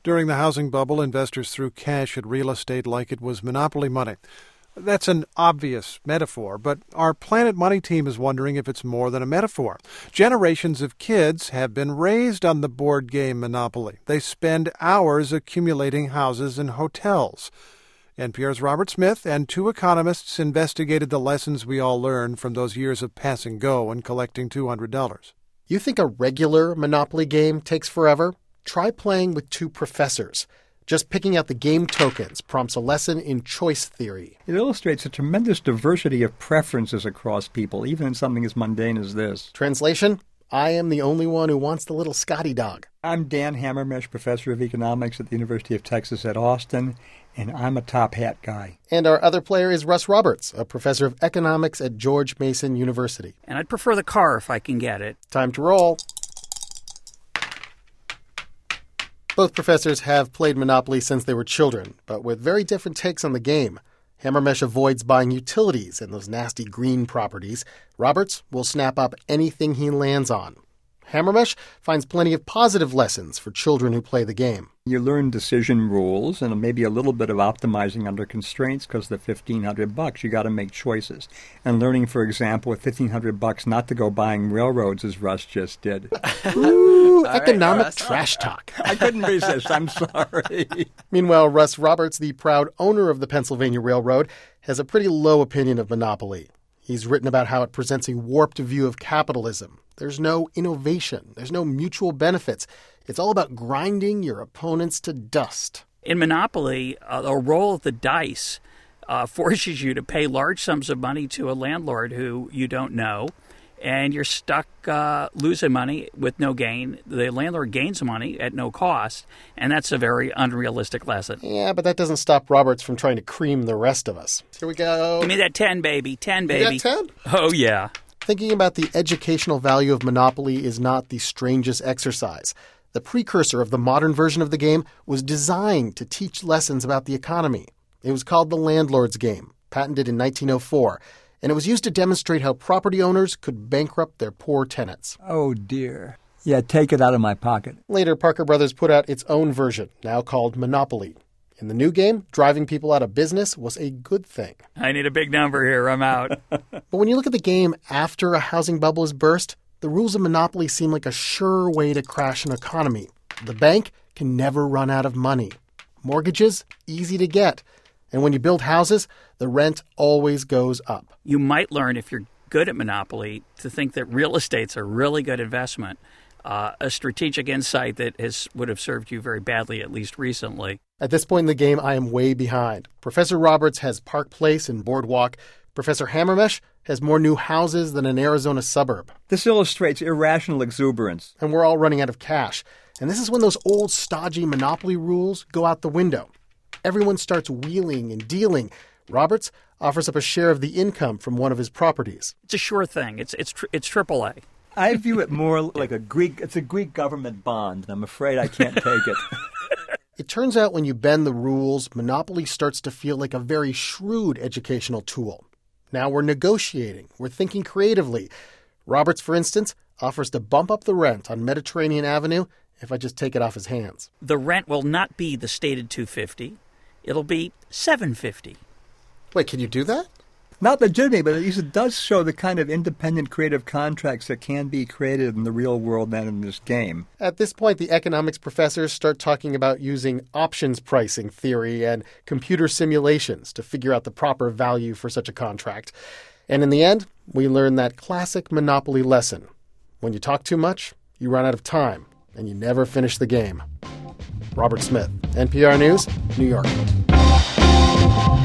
During the housing bubble, investors threw cash at real estate like it was monopoly money. That's an obvious metaphor, but our Planet Money team is wondering if it's more than a metaphor. Generations of kids have been raised on the board game Monopoly. They spend hours accumulating houses and hotels. NPR's Robert Smith and two economists investigated the lessons we all learned from those years of pass and go and collecting $200. You think a regular Monopoly game takes forever? Try playing with two professors. Just picking out the game tokens prompts a lesson in choice theory. It illustrates a tremendous diversity of preferences across people, even in something as mundane as this. Translation? I am the only one who wants the little Scotty dog. I'm Dan Hammermesh, professor of economics at the University of Texas at Austin, and I'm a top hat guy. And our other player is Russ Roberts, a professor of economics at George Mason University. And I'd prefer the car if I can get it. Time to roll. Both professors have played Monopoly since they were children, but with very different takes on the game. Hammermesh avoids buying utilities and those nasty green properties. Roberts will snap up anything he lands on. Hammermesh finds plenty of positive lessons for children who play the game. You learn decision rules and maybe a little bit of optimizing under constraints because the $1,500, you got to make choices. And learning, for example, with $1,500 not to go buying railroads as Russ just did. Ooh, economic trash talk. I couldn't resist. I'm sorry. Meanwhile, Russ Roberts, the proud owner of the Pennsylvania Railroad, has a pretty low opinion of Monopoly. He's written about how it presents a warped view of capitalism. There's no innovation. There's no mutual benefits. It's all about grinding your opponents to dust. In Monopoly, a roll of the dice forces you to pay large sums of money to a landlord who you don't know, and you're stuck losing money with no gain. The landlord gains money at no cost, and that's a very unrealistic lesson. Yeah, but that doesn't stop Roberts from trying to cream the rest of us. Here we go. Give me that 10, baby. 10, baby. You got 10? Oh, yeah. Thinking about the educational value of Monopoly is not the strangest exercise. The precursor of the modern version of the game was designed to teach lessons about the economy. It was called the Landlord's Game, patented in 1904, and it was used to demonstrate how property owners could bankrupt their poor tenants. Oh, dear. Yeah, take it out of my pocket. Later, Parker Brothers put out its own version, now called Monopoly. In the new game, driving people out of business was a good thing. I need a big number here. I'm out. But when you look at the game after a housing bubble is burst, the rules of Monopoly seem like a sure way to crash an economy. The bank can never run out of money. Mortgages, easy to get. And when you build houses, the rent always goes up. You might learn, if you're good at Monopoly, to think that real estate's a really good investment. A strategic insight that would have served you very badly, at least recently. At this point in the game, I am way behind. Professor Roberts has Park Place and Boardwalk. Professor Hammermesh has more new houses than an Arizona suburb. This illustrates irrational exuberance. And we're all running out of cash. And this is when those old stodgy Monopoly rules go out the window. Everyone starts wheeling and dealing. Roberts offers up a share of the income from one of his properties. It's a sure thing. It's AAA. I view it more like a Greek government bond, and I'm afraid I can't take it. It turns out when you bend the rules, Monopoly starts to feel like a very shrewd educational tool. Now we're negotiating. We're thinking creatively. Roberts, for instance, offers to bump up the rent on Mediterranean Avenue if I just take it off his hands. The rent will not be the stated $250. It'll be $750. Wait, can you do that? Not legitimately, but at least it does show the kind of independent creative contracts that can be created in the real world and in this game. At this point, the economics professors start talking about using options pricing theory and computer simulations to figure out the proper value for such a contract. And in the end, we learn that classic Monopoly lesson. When you talk too much, you run out of time, and you never finish the game. Robert Smith, NPR News, New York.